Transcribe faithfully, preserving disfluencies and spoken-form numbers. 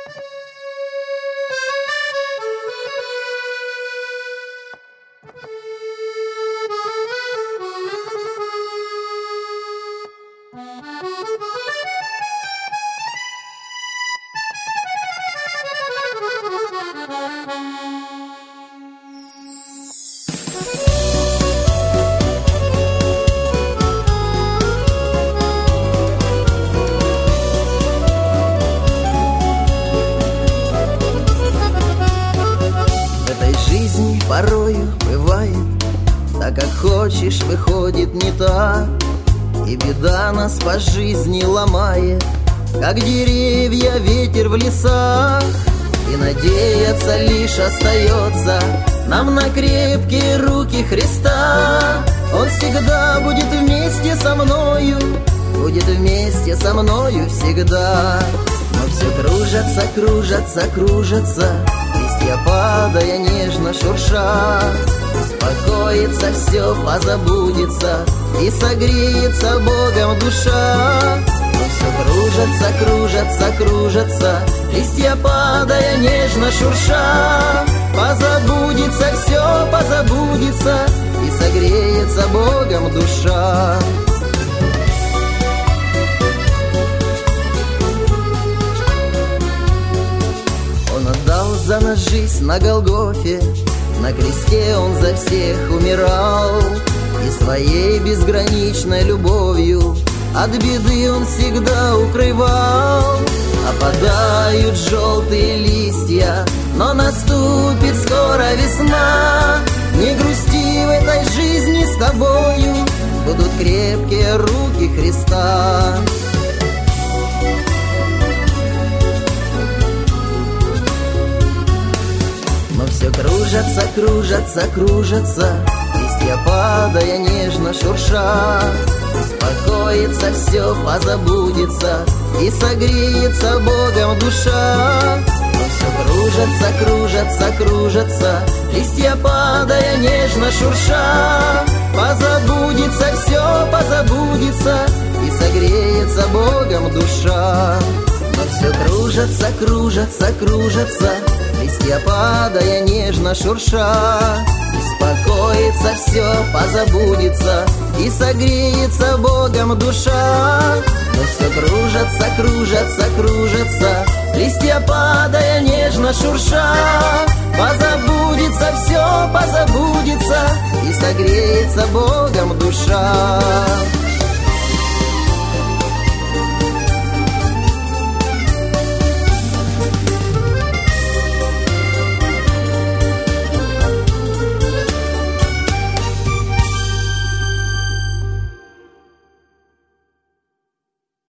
Порою бывает, так как хочешь, выходит не так, и беда нас по жизни ломает, как деревья ветер в лесах. И надеяться лишь остается нам на крепкие руки Христа. Он всегда будет вместе со мною, будет вместе со мною всегда. Но все кружатся, кружатся, кружатся, листья падая нежно шурша. Успокоится все, позабудется, и согреется Богом душа. Но все кружатся, кружатся, кружатся, листья падая нежно шурша. Позабудется все, позабудется, и согреется Богом душа. За нас жизнь на Голгофе, на кресте Он за всех умирал, и своей безграничной любовью от беды Он всегда укрывал. Опадают желтые листья, но наступит скоро весна. Не грусти в этой жизни с тобою, будут крепкие руки Христа. Все кружатся, кружатся, кружатся, листья падая нежно шурша. Успокоится все, позабудется, и согреется Богом душа. Но все кружатся, кружатся, кружатся, листья падая нежно шурша. Позабудется все, позабудется, и согреется Богом душа. Но все кружатся, кружатся, кружатся, листья падая нежно шурша. Успокоится все, позабудется, и согреется Богом душа. Но все кружатся, кружатся, кружатся, листья падая нежно шурша. Позабудется все, позабудется, и согреется Богом душа.